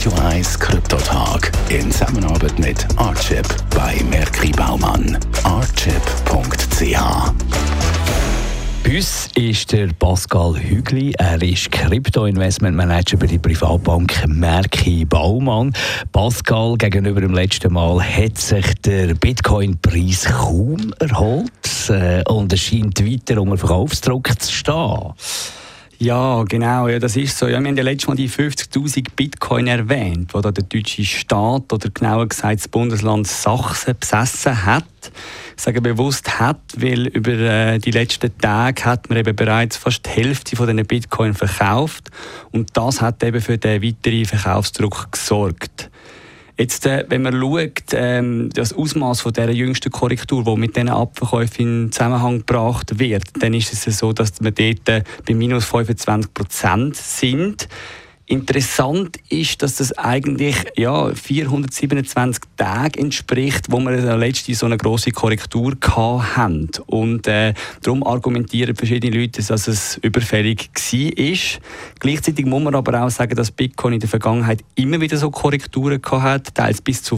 Radio 1 Kryptotag in Zusammenarbeit mit Artchip bei Merki Baumann. Artchip.ch. Bei uns ist der Pascal Hügli. Er ist Krypto-Investment-Manager bei der Privatbank Merki Baumann. Pascal, gegenüber dem letzten Mal hat sich der Bitcoin-Preis kaum erholt und es scheint weiter unter Verkaufsdruck zu stehen. Ja, genau, ja, das ist so. Ja, wir haben ja letztes Mal die 50'000 Bitcoin erwähnt, die da der deutsche Staat oder genauer gesagt das Bundesland Sachsen besessen hat. Ich sage bewusst hat, weil über die letzten Tage hat man eben bereits fast die Hälfte von diesen Bitcoin verkauft und das hat eben für den weiteren Verkaufsdruck gesorgt. Jetzt, wenn man schaut, das Ausmaß von dieser jüngsten Korrektur, die mit diesen Abverkäufen in Zusammenhang gebracht wird, dann ist es so, dass wir dort bei minus 25% sind. Interessant ist, dass das eigentlich 427 Tage entspricht, wo wir letztens so eine grosse Korrektur hatten. Und darum argumentieren verschiedene Leute, dass es überfällig war. Gleichzeitig muss man aber auch sagen, dass Bitcoin in der Vergangenheit immer wieder so Korrekturen hatte, teils bis zu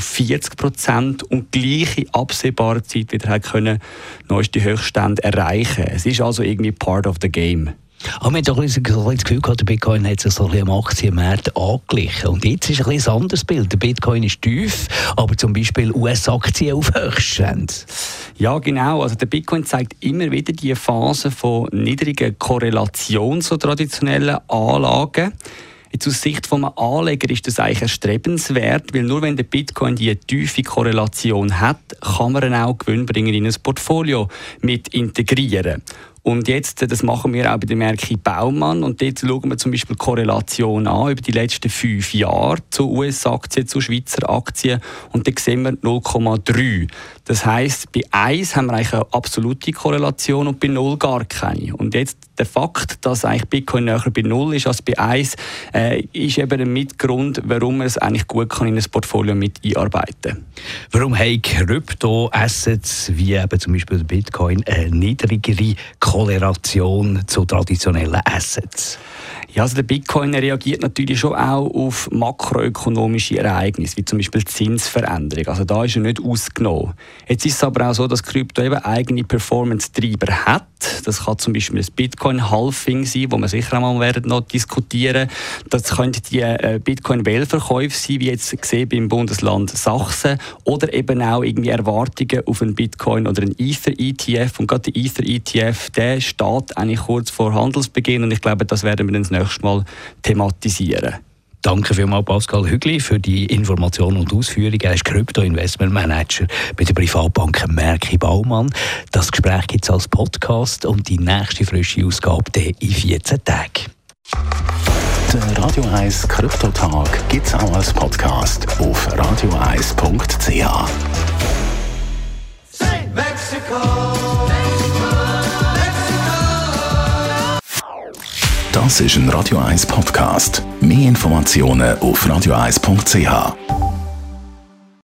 40% und gleich in absehbarer Zeit wieder können neueste Höchststände erreichen. Es ist also irgendwie part of the game. Aber man hat doch ein das Gefühl gehabt, der Bitcoin hat sich so ein bisschen am Aktienmarkt angeglichen. Und jetzt ist ein bisschen ein anderes Bild. Der Bitcoin ist tief, aber zum Beispiel US-Aktien auf Höchststand. Ja, genau. Also der Bitcoin zeigt immer wieder die Phase von niedriger Korrelation zu traditionellen Anlagen. Jetzt aus Sicht eines Anlegers ist das eigentlich erstrebenswert, weil nur wenn der Bitcoin die tiefe Korrelation hat, kann man ihn auch Gewinnbringer in ein Portfolio mit integrieren. Und jetzt, das machen wir auch bei der Merki Baumann. Und dort schauen wir zum Beispiel Korrelation an über die letzten 5 Jahre zu US-Aktien, zu Schweizer Aktien. Und dort sehen wir 0,3. Das heisst, bei 1 haben wir eigentlich eine absolute Korrelation und bei 0 gar keine. Und jetzt der Fakt, dass eigentlich Bitcoin näher bei 0 ist als bei 1, ist eben ein Mitgrund, warum man es eigentlich gut kann in ein Portfolio mit einarbeiten kann. Warum haben Krypto-Assets wie eben zum Beispiel der Bitcoin eine niedrigere Korrelation zu traditionellen Assets? Ja, also der Bitcoin reagiert natürlich schon auch auf makroökonomische Ereignisse, wie zum Beispiel Zinsveränderung. Also da ist er nicht ausgenommen. Jetzt ist es aber auch so, dass Krypto eben eigene Performance-Treiber hat. Das kann zum Beispiel das Bitcoin-Halving sein, wo wir sicher einmal werden noch diskutieren. Das könnten die Bitcoin-Wählverkäufe sein, wie jetzt gesehen beim Bundesland Sachsen, oder eben auch irgendwie Erwartungen auf einen Bitcoin oder einen Ether-ETF. Und gerade der Ether-ETF, der steht eigentlich kurz vor Handelsbeginn und ich glaube, das werden wir dann das nächste Mal thematisieren. Danke vielmals, Pascal Hügli, für die Informationen und Ausführungen. Er ist Krypto-Investment-Manager bei der Privatbank Merki Baumann. Das Gespräch gibt es als Podcast und die nächste frische Ausgabe in 14 Tagen. Der Radio 1 Kryptotag gibt es auch als Podcast auf radio1.ch. Das ist ein Radio 1 Podcast. Mehr Informationen auf radio1.ch.